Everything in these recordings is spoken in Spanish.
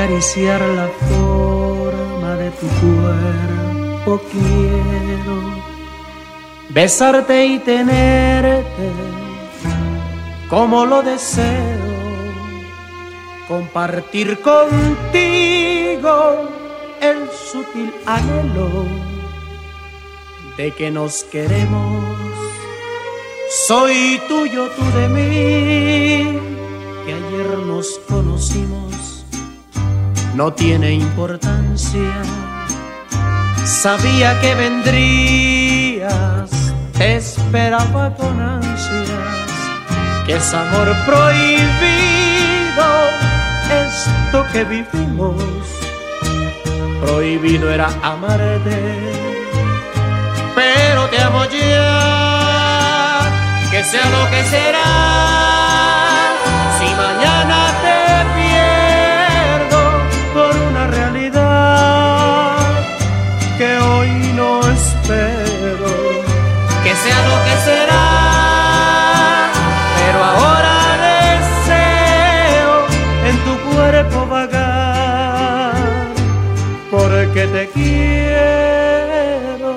acariciar la forma de tu cuerpo, quiero besarte y tenerte como lo deseo, compartir contigo el sutil anhelo de que nos queremos. Soy tuyo, tú de mí, que ayer nos conocimos, no tiene importancia. Sabía que vendrías, te esperaba con ansias, que es amor prohibido esto que vivimos. Prohibido era amarte, pero te amo ya, que sea lo que será. Si mañana te pierdo por una realidad que hoy no espero, que sea lo que será, pero ahora deseo en tu cuerpo vagar, porque te quiero.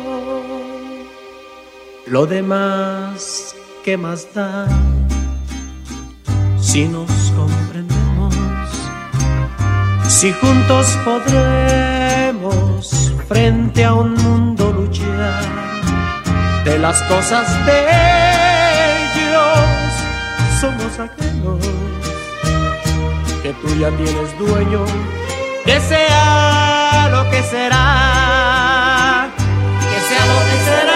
Lo demás, ¿qué más da? Si nos comprendemos, si juntos podremos frente a un mundo luchar, de las cosas de ellos somos ajenos, que tú ya tienes dueño, que sea lo que será, que sea lo que será.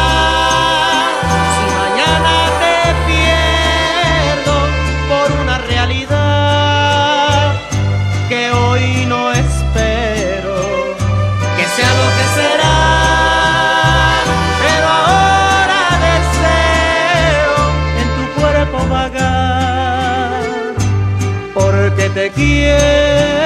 Si mañana te pierdo por una realidad que hoy no espero, que sea lo que será, pero ahora deseo en tu cuerpo vagar, porque te quiero.